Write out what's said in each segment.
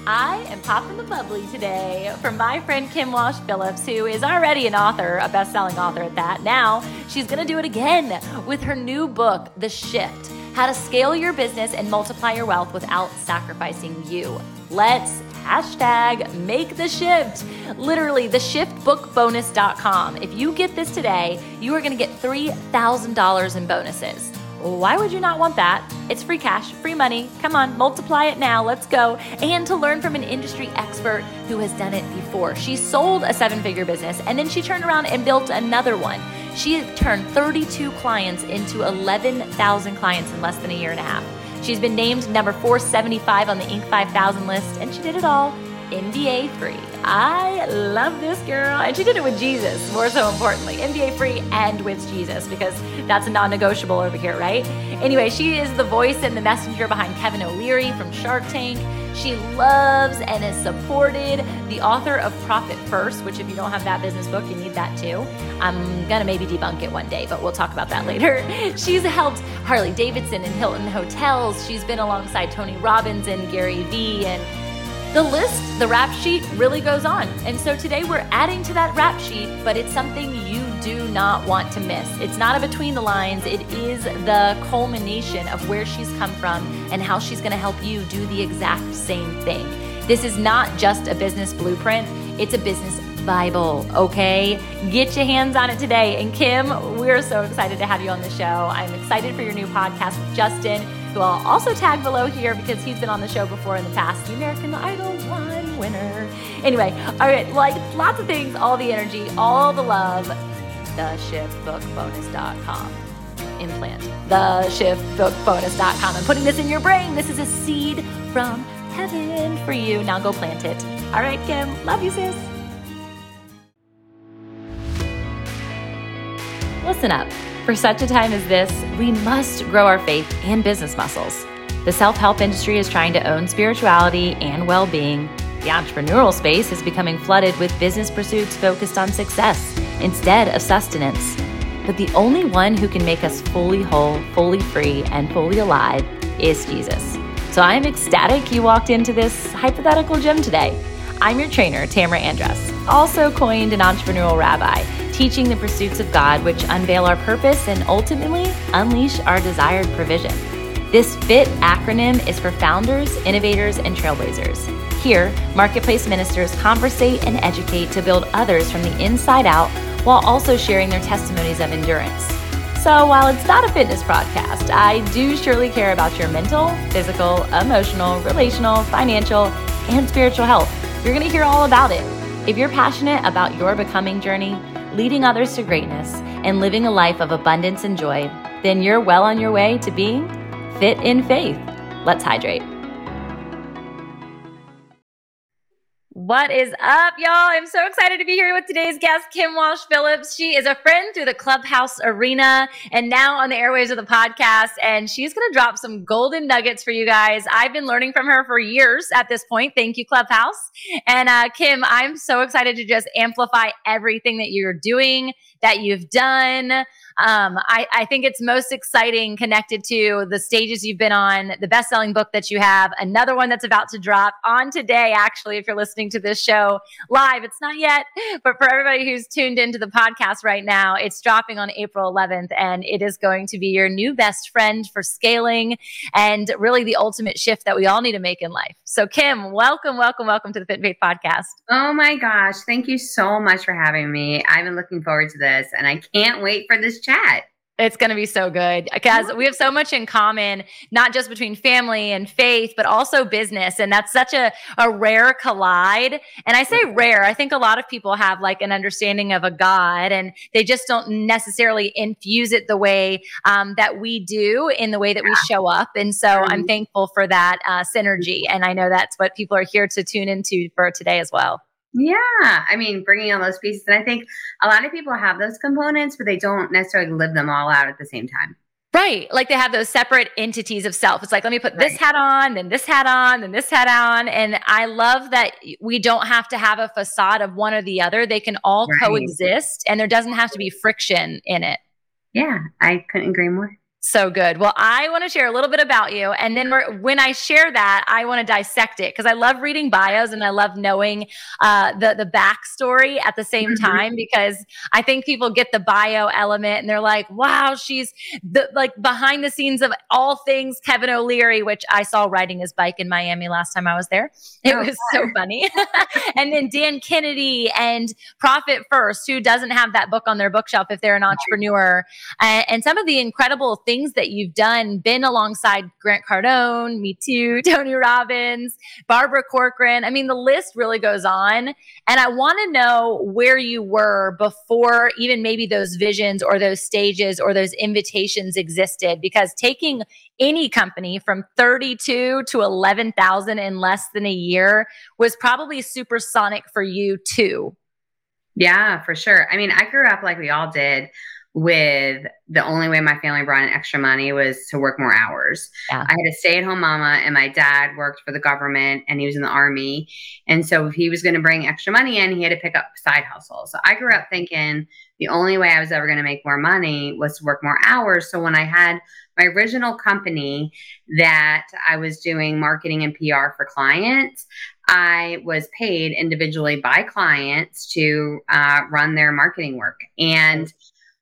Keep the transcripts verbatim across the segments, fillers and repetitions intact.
I am popping the bubbly today from my friend Kim Walsh Phillips, who is already an author, a best-selling author at that. Now she's going to do it again with her new book, The Shift: How to Scale Your Business and Multiply Your Wealth Without Sacrificing You. Let's hashtag make the shift. Literally, the shift book bonus dot com. If you get this today, you are going to get three thousand dollars in bonuses. Why would you not want that? It's free cash, free money. Come on, multiply it now. Let's go. And to learn from an industry expert who has done it before. She sold a seven-figure business, and then she turned around and built another one. She turned thirty-two clients into eleven thousand clients in less than a year and a half. She's been named number four seventy-five on the Inc five thousand list, and she did it all M B A free. I love this girl. And she did it with Jesus, more so importantly. M B A free and with Jesus, because that's a non-negotiable over here, right? Anyway, she is the voice and the messenger behind Kevin O'Leary from Shark Tank. She loves and is supported the author of Profit First, which if you don't have that business book, you need that too. I'm going to maybe debunk it one day, but we'll talk about that later. She's helped Harley Davidson and Hilton Hotels. She's been alongside Tony Robbins and Gary Vee, and the list, the rap sheet really goes on. And so today we're adding to that rap sheet, but it's something you do not want to miss. It's not a between the lines. It is the culmination of where she's come from and how she's going to help you do the exact same thing. This is not just a business blueprint. It's a business Bible, okay? Get your hands on it today. And Kim, we're so excited to have you on the show. I'm excited for your new podcast with Justin, who I'll also tag below here because he's been on the show before in the past, the American Idol one winner. Anyway, all right, like lots of things, all the energy, all the love, the shift book bonus dot com. Implant, the shift book bonus dot com. I'm putting this in your brain. This is a seed from heaven for you. Now go plant it. All right, Kim, love you, sis. Listen up. For such a time as this, we must grow our faith and business muscles. The self-help industry is trying to own spirituality and well-being. The entrepreneurial space is becoming flooded with business pursuits focused on success instead of sustenance. But the only one who can make us fully whole, fully free, and fully alive is Jesus. So I'm ecstatic you walked into this hypothetical gym today. I'm your trainer, Tamara Andress, also coined an entrepreneurial rabbi, teaching the pursuits of God, which unveil our purpose and ultimately unleash our desired provision. This FIT acronym is for founders, innovators, and trailblazers. Here, marketplace ministers conversate and educate to build others from the inside out while also sharing their testimonies of endurance. So while it's not a fitness podcast, I do surely care about your mental, physical, emotional, relational, financial, and spiritual health. You're going to hear all about it. If you're passionate about your becoming journey, leading others to greatness, and living a life of abundance and joy, then you're well on your way to being fit in faith. Let's hydrate. What is up, y'all? I'm so excited to be here with today's guest, Kim Walsh Phillips. She is a friend through the Clubhouse arena and now on the airwaves of the podcast, and she's going to drop some golden nuggets for you guys. I've been learning from her for years at this point. Thank you, Clubhouse. And uh, Kim, I'm so excited to just amplify everything that you're doing, that you've done. Um, I, I think it's most exciting connected to the stages you've been on, the best-selling book that you have, another one that's about to drop on today, actually, if you're listening to this show live. It's not yet, but for everybody who's tuned into the podcast right now, it's dropping on April eleventh, and it is going to be your new best friend for scaling and really the ultimate shift that we all need to make in life. So Kim, welcome, welcome, welcome to the Fit and Faith podcast. Oh my gosh. Thank you so much for having me. I've been looking forward to this, and I can't wait for this chat. It's going to be so good because we have so much in common, not just between family and faith, but also business. And that's such a, a rare collide. And I say rare, I think a lot of people have like an understanding of a God, and they just don't necessarily infuse it the way um, that we do in the way that we show up. And so I'm thankful for that uh, synergy. And I know that's what people are here to tune into for today as well. Yeah. I mean, bringing all those pieces. And I think a lot of people have those components, but they don't necessarily live them all out at the same time. Right. Like they have those separate entities of self. It's like, let me put right. this hat on, then this hat on, then this hat on. And I love that we don't have to have a facade of one or the other. They can all right. coexist, and there doesn't have to be friction in it. Yeah, I couldn't agree more. So good. Well, I want to share a little bit about you. And then we're, when I share that, I want to dissect it because I love reading bios and I love knowing uh, the, the backstory at the same Mm-hmm. time, because I think people get the bio element and they're like, wow, she's the, like behind the scenes of all things Kevin O'Leary, which I saw riding his bike in Miami last time I was there. It Oh, was so funny. And then Dan Kennedy and Profit First, who doesn't have that book on their bookshelf if they're an entrepreneur, and, and some of the incredible things things that you've done, been alongside Grant Cardone, Me Too, Tony Robbins, Barbara Corcoran. I mean, the list really goes on. And I want to know where you were before even maybe those visions or those stages or those invitations existed, because taking any company from thirty-two to eleven thousand in less than a year was probably supersonic for you too. Yeah, for sure. I mean, I grew up like we all did, with the only way my family brought in extra money was to work more hours. Yeah. I had a stay-at-home mama, and my dad worked for the government and he was in the army. And so if he was going to bring extra money in, he had to pick up side hustles. So I grew up thinking the only way I was ever going to make more money was to work more hours. So when I had my original company that I was doing marketing and P R for clients, I was paid individually by clients to uh, run their marketing work. And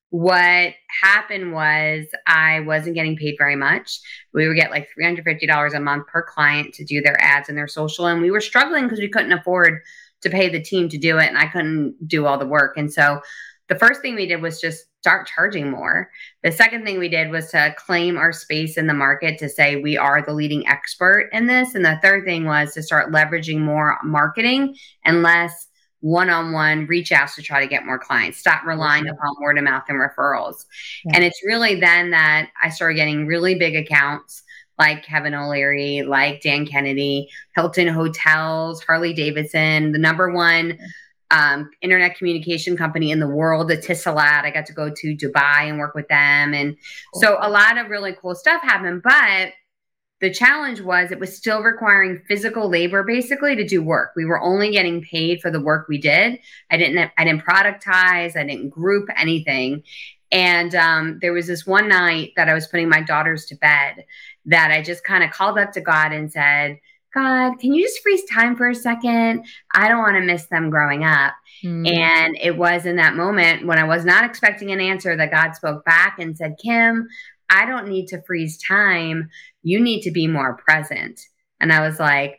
what happened was I wasn't getting paid very much. We would get like three hundred fifty dollars a month per client to do their ads and their social. And we were struggling because we couldn't afford to pay the team to do it. And I couldn't do all the work. And so the first thing we did was just start charging more. The second thing we did was to claim our space in the market to say we are the leading expert in this. And the third thing was to start leveraging more marketing and less one-on-one reach outs to try to get more clients. Stop relying mm-hmm. upon word of mouth and referrals. Yeah. And it's really then that I started getting really big accounts like Kevin O'Leary, like Dan Kennedy, Hilton Hotels, Harley Davidson, the number one um, internet communication company in the world, the Etisalat. I got to go to Dubai and work with them. And cool. So a lot of really cool stuff happened, but the challenge was it was still requiring physical labor basically to do work. We were only getting paid for the work we did. I didn't I didn't productize, I didn't group anything. And um, there was this one night that I was putting my daughters to bed that I just kind of called up to God and said, God, can you just freeze time for a second? I don't want to miss them growing up. Mm. And it was in that moment when I was not expecting an answer that God spoke back and said, Kim, I don't need to freeze time. You need to be more present. And I was like,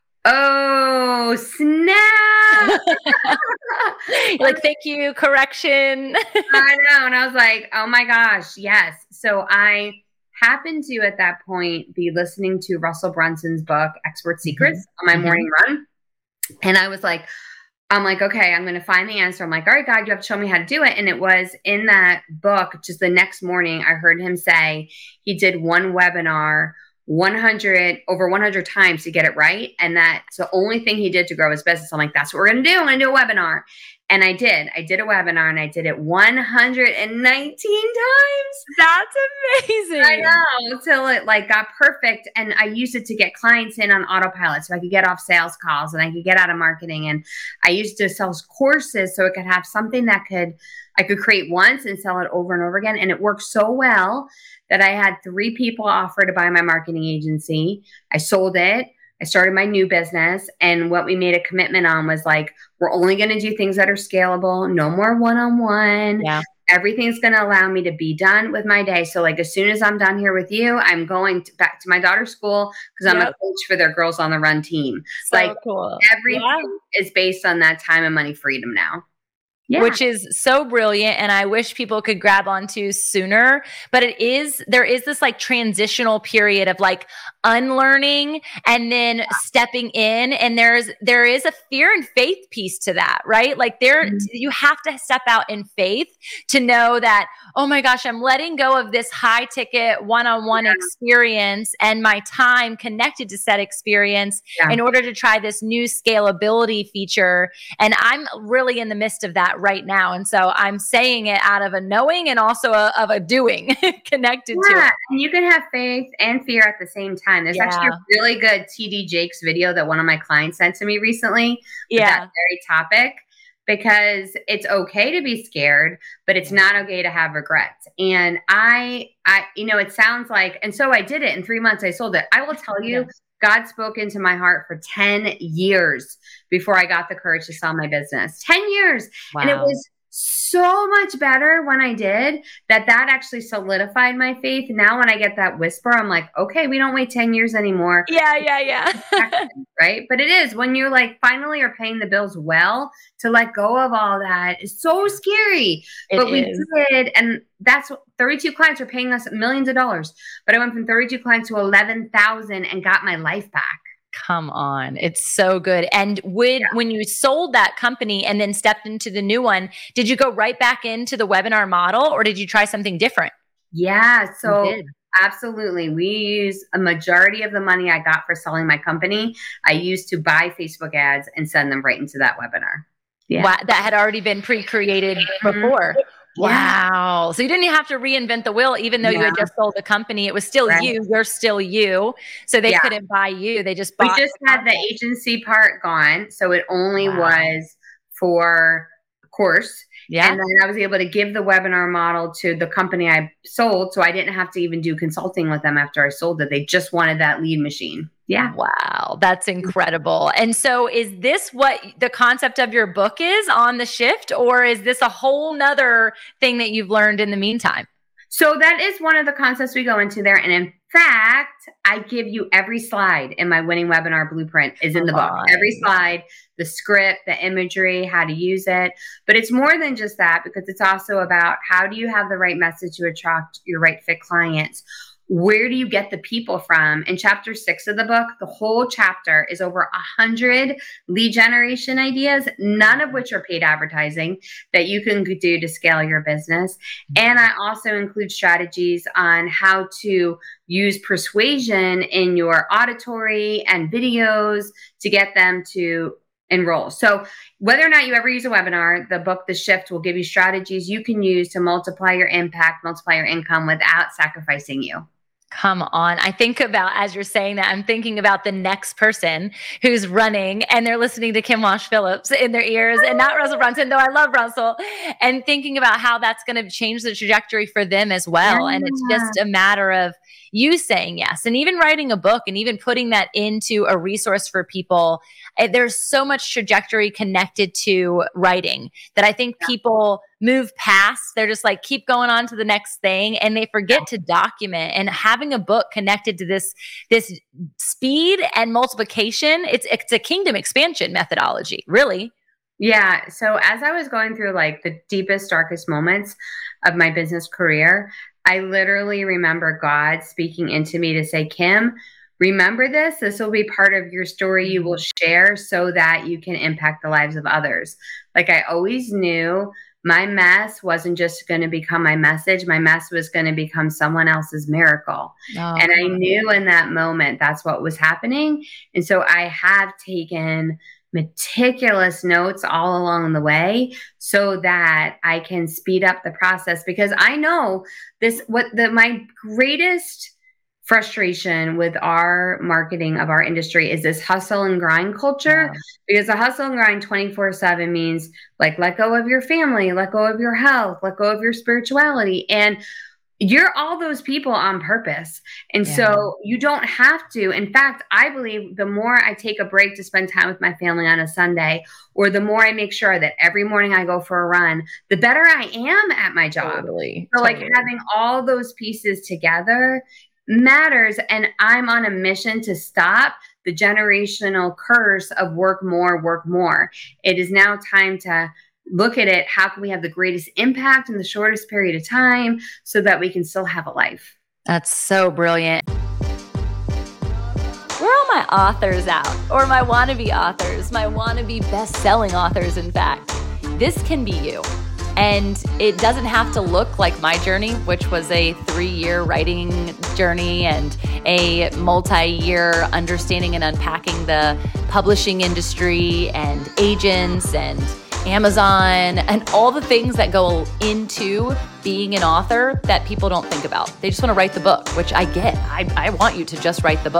oh, snap. Like, thank you, correction. I know. And I was like, oh my gosh, yes. So I happened to, at that point, be listening to Russell Brunson's book, Expert Secrets, mm-hmm. on my mm-hmm. morning run. And I was like, I'm like, okay, I'm going to find the answer. I'm like, all right, God, you have to show me how to do it. And it was in that book, just the next morning, I heard him say he did one webinar one hundred over one hundred times to get it right. And that's the only thing he did to grow his business. I'm like, that's what we're going to do. I'm going to do a webinar. And I did. I did a webinar and I did it one hundred nineteen times. That's amazing. I know. Until it like got perfect. And I used it to get clients in on autopilot so I could get off sales calls and I could get out of marketing. And I used to sell courses so it could have something that could I could create once and sell it over and over again. And it worked so well that I had three people offer to buy my marketing agency. I sold it. I started my new business. And what we made a commitment on was like, we're only going to do things that are scalable. No more one-on-one. Yeah. Everything's going to allow me to be done with my day. So like, as soon as I'm done here with you, I'm going to, back to my daughter's school because I'm yep. a coach for their Girls on the Run team. So like cool. Everything yeah. is based on that time and money freedom now. Yeah. Which is so brilliant. And I wish people could grab onto sooner, but it is, there is this like transitional period of like unlearning and then stepping in. And there's, there is a fear and faith piece to that, right? Like there, mm-hmm. you have to step out in faith to know that, oh my gosh, I'm letting go of this high ticket one-on-one yeah. experience and my time connected to said experience yeah. in order to try this new scalability feature. And I'm really in the midst of that right now. And so I'm saying it out of a knowing and also a, of a doing connected yeah, to it. And you can have faith and fear at the same time. There's yeah. actually a really good T D Jakes video that one of my clients sent to me recently. Yeah. That very topic. because it's okay to be scared, but it's not okay to have regrets. And I, I, you know, it sounds like, and so I did it in three months. I sold it. I will tell you, God spoke into my heart for ten years before I got the courage to sell my business. ten years. Wow. And it was so much better when I did that. That actually solidified my faith. Now, when I get that whisper, I'm like, okay, we don't wait ten years anymore. Yeah, yeah, yeah. Right. But it is when you're like finally are paying the bills well, to let go of all that is so scary. It but we is. did. And that's what thirty-two clients are paying us millions of dollars. But I went from thirty-two clients to eleven thousand and got my life back. Come on. It's so good. And would, yeah. when you sold that company and then stepped into the new one, did you go right back into the webinar model or did you try something different? Yeah. So absolutely. We use a majority of the money I got for selling my company. I used to buy Facebook ads and send them right into that webinar. Yeah. Wow, that had already been pre-created before. Wow. So you didn't have to reinvent the wheel, even though yeah. you had just sold the company. It was still right. you. You're still you. So they yeah. couldn't buy you. They just bought. We just the had the agency part gone. So it only wow. was for course. Yeah. And then I was able to give the webinar model to the company I sold. So I didn't have to even do consulting with them after I sold it. They just wanted that lead machine. Yeah. Wow. That's incredible. And so is this what the concept of your book is, On the Shift, or is this a whole nother thing that you've learned in the meantime? So that is one of the concepts we go into there. And in fact, I give you every slide in my winning webinar blueprint is in the book. Every slide, the script, the imagery, how to use it. But it's more than just that, because it's also about how do you have the right message to attract your right fit clients? Where do you get the people from? In chapter six of the book, the whole chapter is over a hundred lead generation ideas, none of which are paid advertising that you can do to scale your business. And I also include strategies on how to use persuasion in your auditory and videos to get them to enroll. So whether or not you ever use a webinar, the book, The Shift, will give you strategies you can use to multiply your impact, multiply your income without sacrificing you. Come on. I think about, as you're saying that, I'm thinking about the next person who's running and they're listening to Kim Walsh Phillips in their ears and not Russell Brunson, though I love Russell, and thinking about how that's going to change the trajectory for them as well. Yeah. And it's just a matter of you saying yes, and even writing a book and even putting that into a resource for people. There's so much trajectory connected to writing that I think people move past. They're just like, keep going on to the next thing. And they forget to document. And having a book connected to this, this speed and multiplication, it's, it's a kingdom expansion methodology, really. Yeah. So as I was going through like the deepest, darkest moments of my business career, I literally remember God speaking into me to say, Kim, remember this. This will be part of your story you will share so that you can impact the lives of others. Like I always knew my mess wasn't just going to become my message. My mess was going to become someone else's miracle. Oh, and I knew in that moment that's what was happening. And so I have taken meticulous notes all along the way so that I can speed up the process, because I know this, what the, my greatest frustration with our marketing of our industry is this hustle and grind culture. Yeah. Because the hustle and grind twenty-four seven means like, let go of your family, let go of your health, let go of your spirituality. And you're all those people on purpose. And yeah. so you don't have to. In fact, I believe the more I take a break to spend time with my family on a Sunday, or the more I make sure that every morning I go for a run, the better I am at my job. Totally. So totally. like having all those pieces together matters. And I'm on a mission to stop the generational curse of work more, work more. It is now time to look at it. How can we have the greatest impact in the shortest period of time so that we can still have a life? That's so brilliant. Where are all my authors out, or my wannabe authors, my wannabe best-selling authors, in fact? This can be you. And it doesn't have to look like my journey, which was a three-year writing journey and a multi-year understanding and unpacking the publishing industry and agents and Amazon and all the things that go into being an author that people don't think about. They just want to write the book, which I get. I, I want you to just write the book.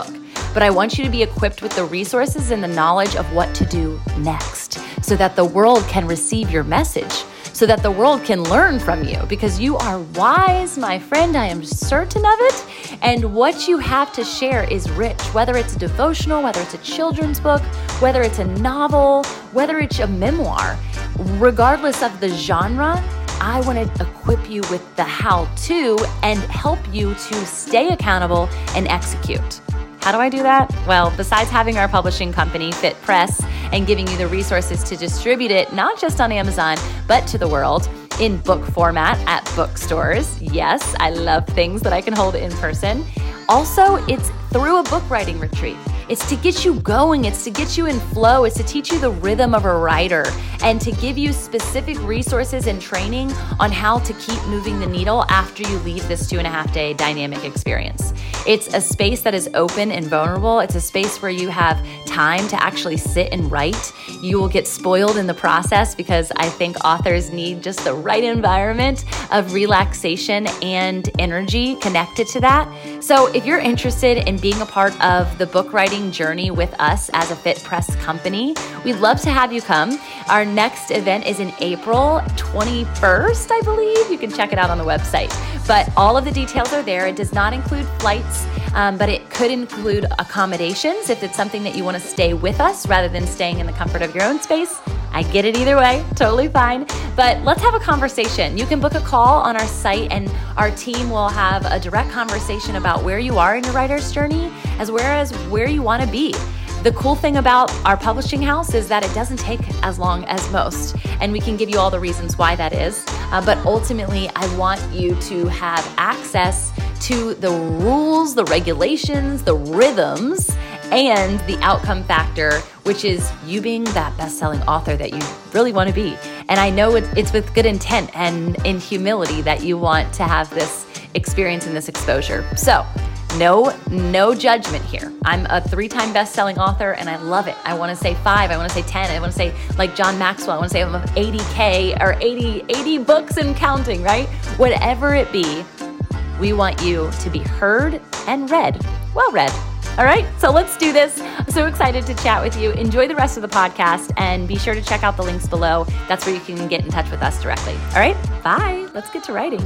but I want you to be equipped with the resources and the knowledge of what to do next so that the world can receive your message, so that the world can learn from you, because you are wise, my friend. I am certain of it. And what you have to share is rich, whether it's a devotional, whether it's a children's book, whether it's a novel, whether it's a memoir, regardless of the genre. I want to equip you with the how-to and help you to stay accountable and execute. How do I do that? Well, besides having our publishing company, Fit Press, and giving you the resources to distribute it, not just on Amazon, but to the world in book format at bookstores. Yes, I love things that I can hold in person. Also, it's through a book writing retreat. It's to get you going. It's to get you in flow. It's to teach you the rhythm of a writer and to give you specific resources and training on how to keep moving the needle after you leave this two and a half day dynamic experience. It's a space that is open and vulnerable. It's a space where you have time to actually sit and write. You will get spoiled in the process because I think authors need just the right environment of relaxation and energy connected to that. So if you're interested in being a part of the book writing journey with us as a Fit Press company, we'd love to have you come. Our next event is in April twenty-first, I believe. You can check it out on the website. But all of the details are there. It does not include flights, um, but it could include accommodations if it's something that you want to stay with us rather than staying in the comfort of your own space. I get it either way, totally fine. But let's have a conversation. You can book a call on our site and our team will have a direct conversation about where you are in your writer's journey as well as where you want to be. The cool thing about our publishing house is that it doesn't take as long as most, and we can give you all the reasons why that is. Uh, but ultimately, I want you to have access to the rules, the regulations, the rhythms, and the outcome factor, which is you being that best-selling author that you really want to be. And I know it's with good intent and in humility that you want to have this experience and this exposure. So no, no judgment here. I'm a three-time best-selling author and I love it. I want to say five, I want to say ten, I want to say like John Maxwell, I want to say I'm eighty K or eighty, eighty books and counting, right? Whatever it be, we want you to be heard and read, well read. All right, so let's do this. I'm so excited to chat with you. Enjoy the rest of the podcast and be sure to check out the links below. That's where you can get in touch with us directly. All right, bye. Let's get to writing.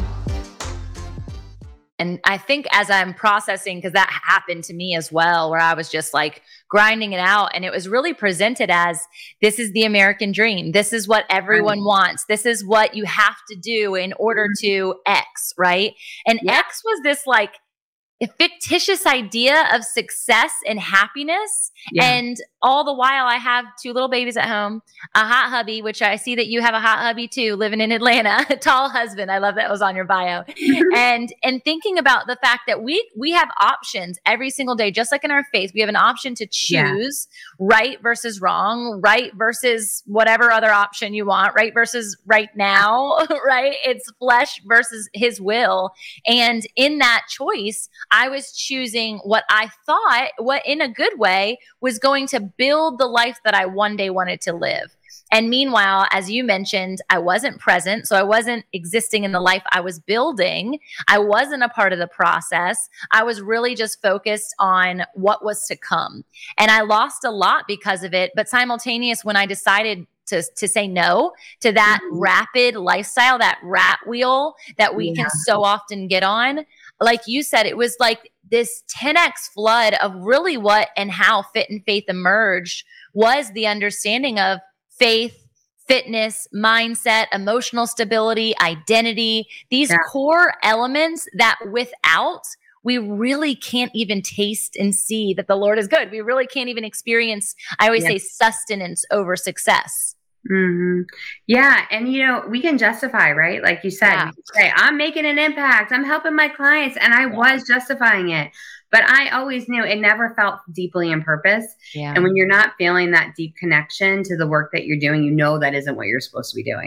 And I think as I'm processing, because that happened to me as well, where I was just like grinding it out. And it was really presented as, this is the American dream. This is what everyone right. wants. This is what you have to do in order to X, right? And yeah. X was this like a fictitious idea of success and happiness. Yeah. And all the while I have two little babies at home, a hot hubby, which I see that you have a hot hubby too, living in Atlanta, a tall husband. I love that was on your bio. and, and thinking about the fact that we, we have options every single day, just like in our faith, we have an option to choose yeah. right versus wrong, right versus whatever other option you want, right versus right now, right? It's flesh versus his will. And in that choice, I was choosing what I thought, what in a good way, was going to build the life that I one day wanted to live. And meanwhile, as you mentioned, I wasn't present. So I wasn't existing in the life I was building. I wasn't a part of the process. I was really just focused on what was to come. And I lost a lot because of it. But simultaneous, when I decided to, to say no to that mm-hmm. rapid lifestyle, that rat wheel that we yeah. can so often get on, like you said, it was like this ten X flood of really what and how Fit and Faith emerged was the understanding of faith, fitness, mindset, emotional stability, identity, these yeah. core elements that without, we really can't even taste and see that the Lord is good. We really can't even experience, I always yeah. say, sustenance over success. Mm-hmm. Yeah. And, you know, we can justify, right? Like you said, yeah. you say, I'm making an impact. I'm helping my clients. And I yeah. was justifying it. But I always knew it never felt deeply in purpose. Yeah. And when you're not feeling that deep connection to the work that you're doing, you know that isn't what you're supposed to be doing.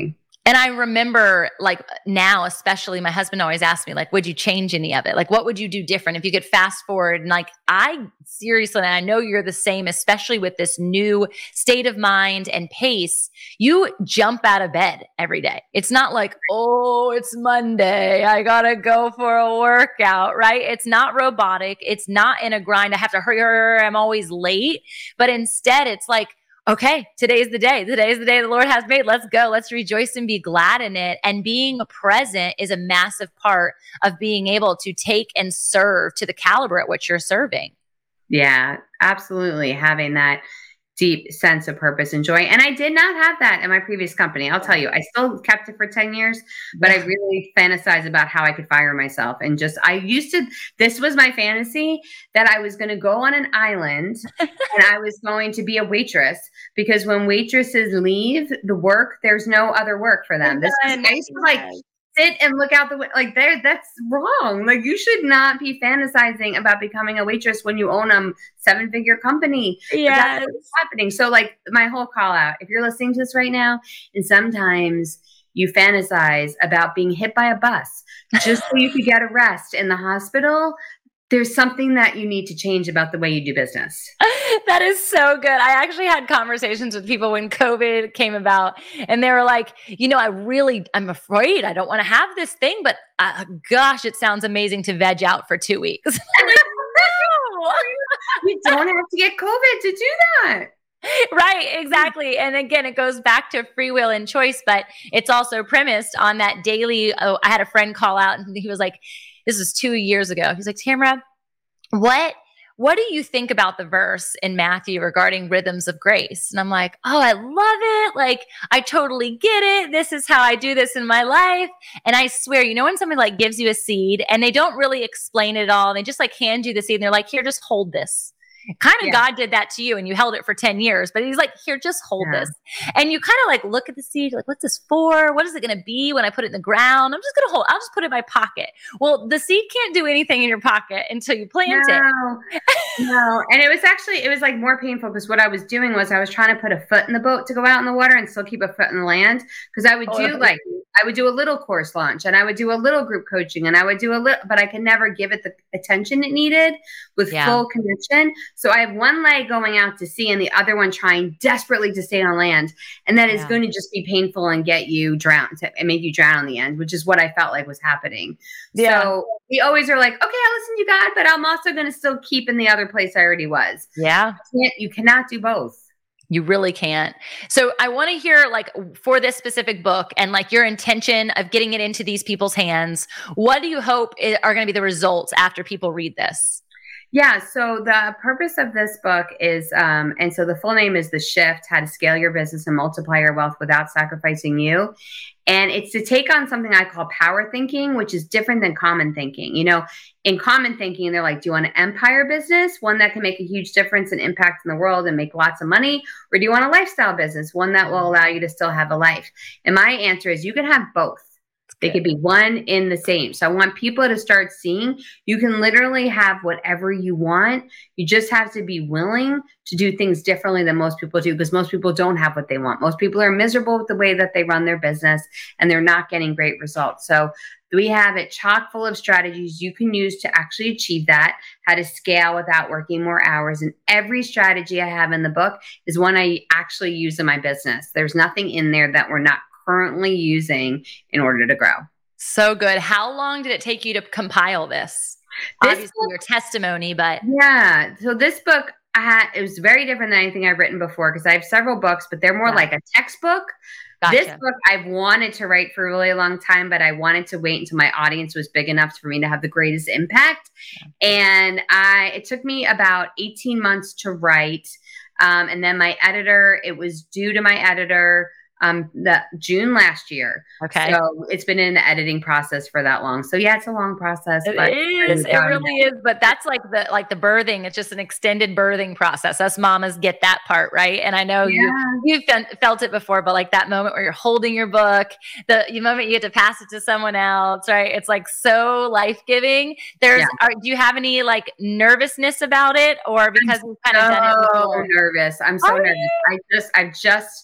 And I remember like now, especially my husband always asked me like, would you change any of it? Like, what would you do different if you could fast forward? And like, I seriously, and I know you're the same, especially with this new state of mind and pace, you jump out of bed every day. It's not like, oh, it's Monday, I gotta go for a workout, right? It's not robotic. It's not in a grind. I have to hurry, hurry, I'm always late. But instead it's like, okay, today's the day. Today's the day the Lord has made. Let's go. Let's rejoice and be glad in it. And being present is a massive part of being able to take and serve to the caliber at which you're serving. Yeah, absolutely. Having that deep sense of purpose and joy. And I did not have that in my previous company. I'll tell you, I still kept it for ten years, but I really fantasized about how I could fire myself. And just, I used to, this was my fantasy that I was going to go on an island and I was going to be a waitress, because when waitresses leave the work, there's no other work for them. This was, I used to like sit and look out the window. Like there, that's wrong. Like you should not be fantasizing about becoming a waitress when you own a seven figure company. Yeah, that's what's happening. So like my whole call out, if you're listening to this right now, and sometimes you fantasize about being hit by a bus just so you could get a rest in the hospital, there's something that you need to change about the way you do business. That is so good. I actually had conversations with people when COVID came about, and they were like, you know, I really, I'm afraid I don't want to have this thing, but uh, gosh, it sounds amazing to veg out for two weeks. I'm like, no. You don't have to get COVID to do that. Right, exactly. And again, it goes back to free will and choice, but it's also premised on that daily. Oh, I had a friend call out and he was like, this was two years ago. He's like, Tamara, what, what do you think about the verse in Matthew regarding rhythms of grace? And I'm like, oh, I love it. Like, I totally get it. This is how I do this in my life. And I swear, you know, when somebody like gives you a seed and they don't really explain it all, and they just like hand you the seed and they're like, here, just hold this. Kind of yeah. God did that to you and you held it for ten years, but he's like, here, just hold yeah. this. And you kind of like look at the seed, like, what's this for? What is it going to be when I put it in the ground? I'm just going to hold, I'll just put it in my pocket. Well, the seed can't do anything in your pocket until you plant no, it. No. And it was actually, it was like more painful because what I was doing was I was trying to put a foot in the boat to go out in the water and still keep a foot in the land. Cause I would oh, do like, I would do a little course launch and I would do a little group coaching and I would do a little, but I could never give it the attention it needed with yeah. full connection. So I have one leg going out to sea and the other one trying desperately to stay on land. And that is yeah. going to just be painful and get you drowned and make you drown in the end, which is what I felt like was happening. Yeah. So we always are like, okay, I'll listen to God, but I'm also going to still keep in the other place I already was. Yeah. You, you cannot do both. You really can't. So I want to hear like for this specific book and like your intention of getting it into these people's hands. What do you hope are going to be the results after people read this? Yeah. So the purpose of this book is, um, and so the full name is The Shift, How to Scale Your Business and Multiply Your Wealth Without Sacrificing You. And it's to take on something I call power thinking, which is different than common thinking. You know, in common thinking, they're like, do you want an empire business, one that can make a huge difference and impact in the world and make lots of money? Or do you want a lifestyle business, one that will allow you to still have a life? And my answer is you can have both. They could be one in the same. So I want people to start seeing you can literally have whatever you want. You just have to be willing to do things differently than most people do, because most people don't have what they want. Most people are miserable with the way that they run their business and they're not getting great results. So we have it chock full of strategies you can use to actually achieve that, how to scale without working more hours. And every strategy I have in the book is one I actually use in my business. There's nothing in there that we're not currently using in order to grow. So good. How long did it take you to compile this? this Obviously book, your testimony, but yeah. So this book, I had, it was very different than anything I've written before because I have several books, but they're more yeah. like a textbook. Gotcha. This book I've wanted to write for a really long time, but I wanted to wait until my audience was big enough for me to have the greatest impact. Yeah. And I, it took me about eighteen months to write. Um, and then my editor, it was due to my editor Um, the June last year. Okay. So it's been in the editing process for that long. So yeah, it's a long process. It but is. It really is. But that's like the, like the birthing. It's just an extended birthing process. Us mamas get that part, right? And I know yeah. you, you've fe- felt it before, but like that moment where you're holding your book, the, the moment you get to pass it to someone else, right? It's like so life-giving. There's, yeah. are, do you have any like nervousness about it, or because we've kind of so done it before? nervous. I'm so oh, nervous. I just, I've just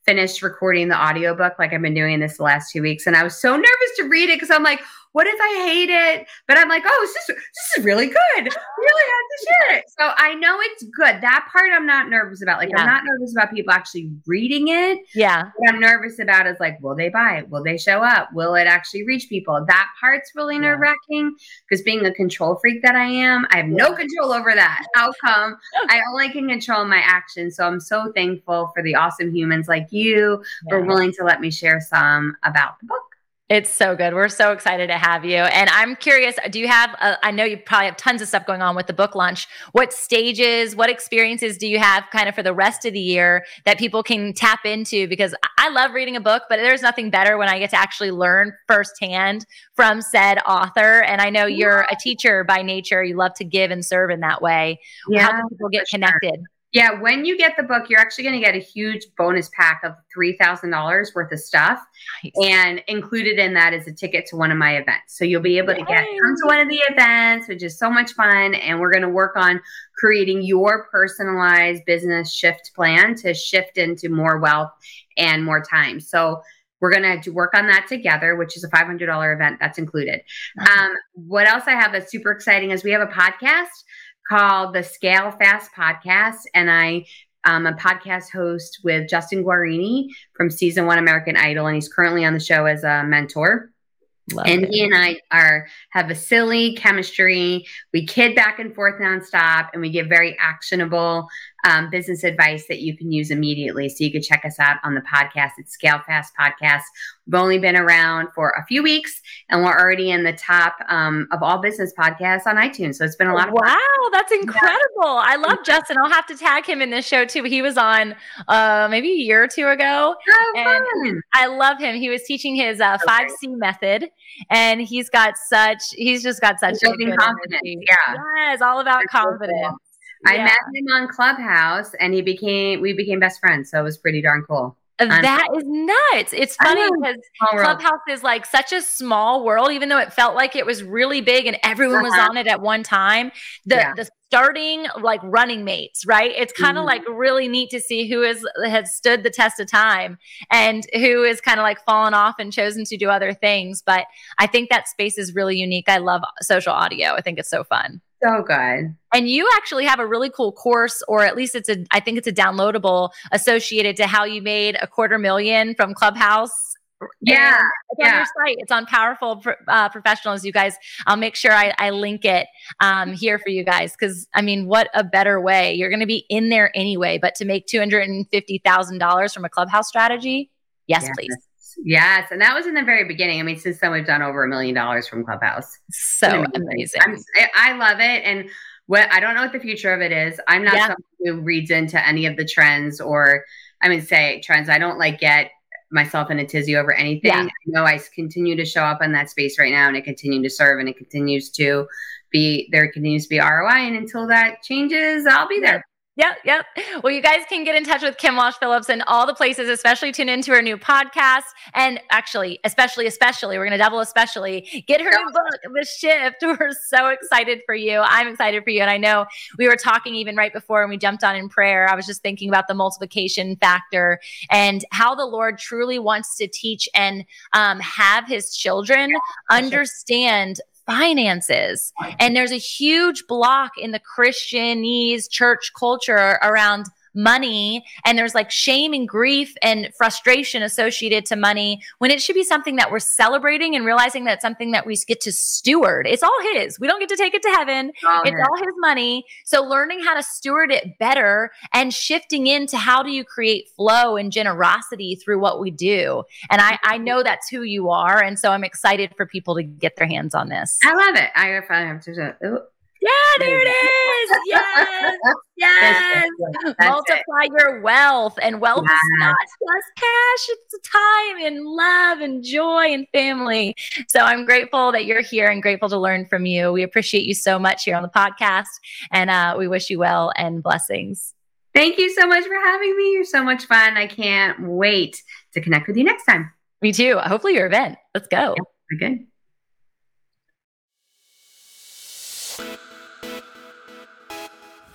finished recording the audiobook like I've been doing this the last two weeks. And I was so nervous to read it because I'm like, what if I hate it? But I'm like, oh, this is, this is really good. I really have to share it. So I know it's good. That part I'm not nervous about. Like, yeah. I'm not nervous about people actually reading it. Yeah. What I'm nervous about is like, will they buy it? Will they show up? Will it actually reach people? That part's really nerve wracking because being a control freak that I am, I have yeah. no control over that outcome. I only can control my actions. So I'm so thankful for the awesome humans like you yeah. for willing to let me share some about the book. It's so good. We're so excited to have you. And I'm curious, do you have, a, I know you probably have tons of stuff going on with the book launch. What stages, what experiences do you have kind of for the rest of the year that people can tap into? Because I love reading a book, but there's nothing better when I get to actually learn firsthand from said author. And I know you're a teacher by nature. You love to give and serve in that way. Yeah, how can people get connected? Sure. Yeah, when you get the book, you're actually going to get a huge bonus pack of three thousand dollars worth of stuff. Nice. And included in that is a ticket to one of my events. So you'll be able to Yay. get come to one of the events, which is so much fun. And we're going to work on creating your personalized business shift plan to shift into more wealth and more time. So we're going to work on that together, which is a five hundred dollars event that's included. Mm-hmm. Um, what else I have that's super exciting is we have a podcast called the Scale Fast Podcast. And I am a podcast host with Justin Guarini from season one American Idol. And he's currently on the show as a mentor. Love and it. He and I are have a silly chemistry. We kid back and forth nonstop, and we give very actionable um, business advice that you can use immediately. So you can check us out on the podcast. It's Scale Fast Podcast. We've only been around for a few weeks, and we're already in the top um, of all business podcasts on iTunes. So it's been a lot of fun. Wow, that's incredible. Yeah. I love Justin. I'll have to tag him in this show too. He was on uh, maybe a year or two ago. Oh, and fun. I love him. He was teaching his uh, okay. five C method, and he's got such, he's just got such a good confidence. Energy. Yeah. Yes, all about that's confidence. So cool. I yeah. met him on Clubhouse, and he became, we became best friends. So it was pretty darn cool. That is nuts. It's funny because Clubhouse is like such a small world, even though it felt like it was really big and everyone uh-huh. was on it at one time. The yeah. the starting like running mates, right? It's kind of mm-hmm. like really neat to see who is has stood the test of time and who is kind of like fallen off and chosen to do other things. But I think that space is really unique. I love social audio. I think it's so fun. So good. And you actually have a really cool course, or at least it's a, I think it's a downloadable associated to how you made a quarter million from Clubhouse. Yeah. And it's yeah. on your site. It's on Powerful uh, Professionals. You guys, I'll make sure I, I link it um, here for you guys. Cause I mean, what a better way. You're going to be in there anyway, but to make two hundred fifty thousand dollars from a Clubhouse strategy. Yes, yeah. please. Yes. And that was in the very beginning. I mean, since then we've done over a million dollars from Clubhouse. So amazing. amazing. I'm, I love it. And what, I don't know what the future of it is. I'm not yeah. someone who reads into any of the trends or I mean, say trends. I don't like get myself in a tizzy over anything. Yeah. I know I continue to show up in that space right now and it continues to serve and it continues to be, there continues to be R O I. And until that changes, I'll be there. Yep. Yep. Well, you guys can get in touch with Kim Walsh Phillips and all the places, especially tune into her new podcast. And actually, especially, especially, we're going to double especially, get her new book, The Shift. We're so excited for you. I'm excited for you. And I know we were talking even right before when we jumped on in prayer. I was just thinking about the multiplication factor and how the Lord truly wants to teach and um, have his children understand finances. And there's a huge block in the Christianese church culture around money. And there's like shame and grief and frustration associated to money when it should be something that we're celebrating and realizing that it's something that we get to steward. It's all his. We don't get to take it to heaven. Oh, it's yeah. all his money. So learning how to steward it better and shifting into how do you create flow and generosity through what we do. And I, I know that's who you are. And so I'm excited for people to get their hands on this. I love it. I probably have to do it. Yeah, there it is. Yes. Yes. That's Multiply it. Your wealth. And wealth yeah. is not just cash. It's time and love and joy and family. So I'm grateful that you're here and grateful to learn from you. We appreciate you so much here on the podcast. And uh, we wish you well and blessings. Thank you so much for having me. You're so much fun. I can't wait to connect with you next time. Me too. Hopefully your event. Let's go. Yeah, okay.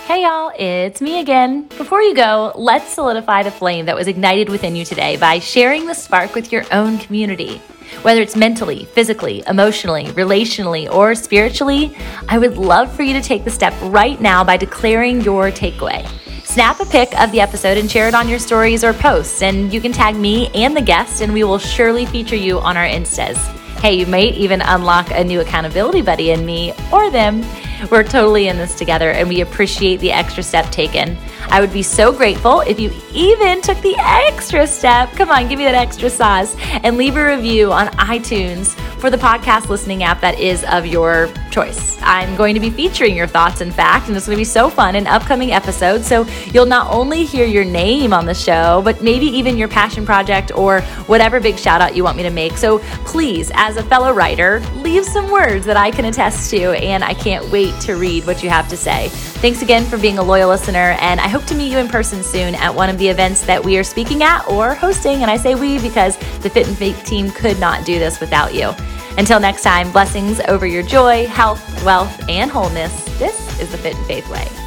Hey y'all, it's me again. Before you go, let's solidify the flame that was ignited within you today by sharing the spark with your own community. Whether it's mentally, physically, emotionally, relationally, or spiritually, I would love for you to take the step right now by declaring your takeaway. Snap a pic of the episode and share it on your stories or posts, and you can tag me and the guest, and we will surely feature you on our Instas. Hey, you might even unlock a new accountability buddy in me or them. We're totally in this together, and we appreciate the extra step taken. I would be so grateful if you even took the extra step, come on, give me that extra sauce, and leave a review on iTunes for the podcast listening app that is of your choice. I'm going to be featuring your thoughts, in fact, and it's going to be so fun in upcoming episodes. So you'll not only hear your name on the show, but maybe even your passion project or whatever big shout out you want me to make. So please, as a fellow writer, leave some words that I can attest to, and I can't wait to read what you have to say. Thanks again for being a loyal listener, and I hope to meet you in person soon at one of the events that we are speaking at or hosting. And I say we because the Fit and Faith team could not do this without you. Until next time, blessings over your joy, health, wealth, and wholeness. This is the Fit and Faith Way.